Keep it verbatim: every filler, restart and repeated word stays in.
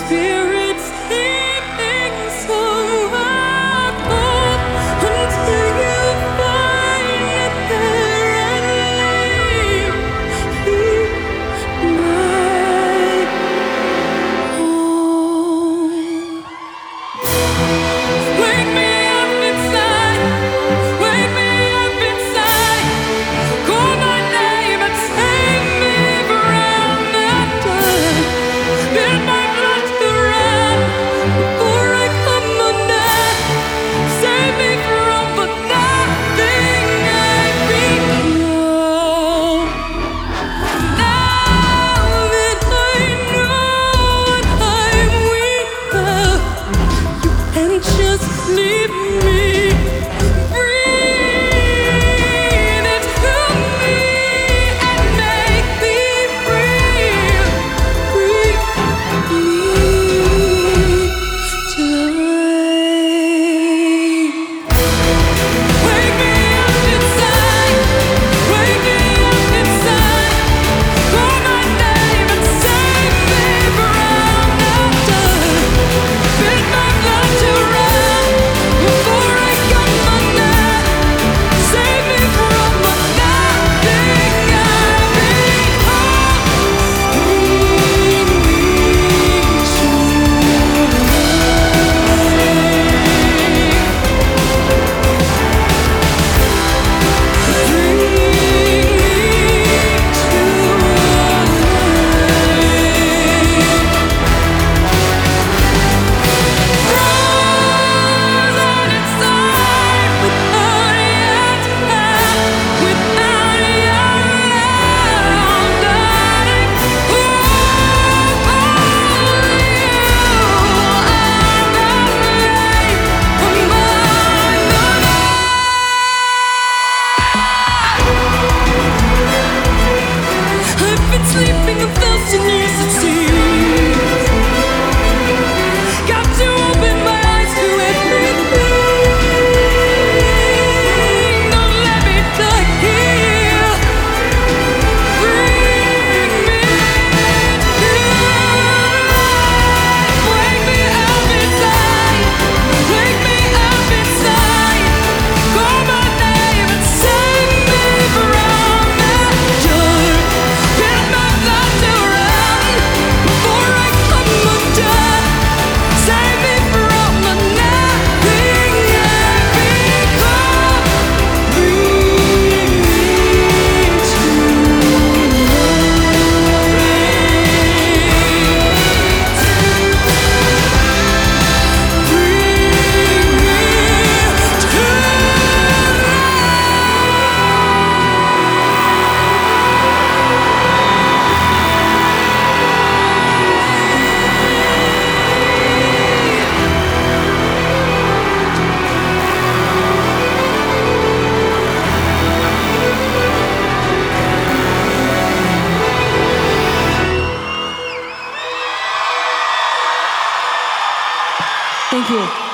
spirit's keeping somewhere home until you find it there and leave my home. Wake me up inside, wake me up inside, call my name and take me around that time. Build my blood to run before I come undone. Save me from the nothing I've become. Now that I know what I'm without, and just leave me. Breathe into me and make me free. Free me to life. Wake me up inside, wake me up inside, call my name and save me from the dark. Build my blood to run before I come undone. Save me from the nothing I've become. Bring me to I've been sleeping a thousand years it seems. Got to open my eyes to everything. Don't let me die here. Bring me to life. Wake me up inside. Wake me up inside. Call my name and save me from the dark. Build my blood to run before I come undone. Save me from the nothing I've become. Bring me to Thank you.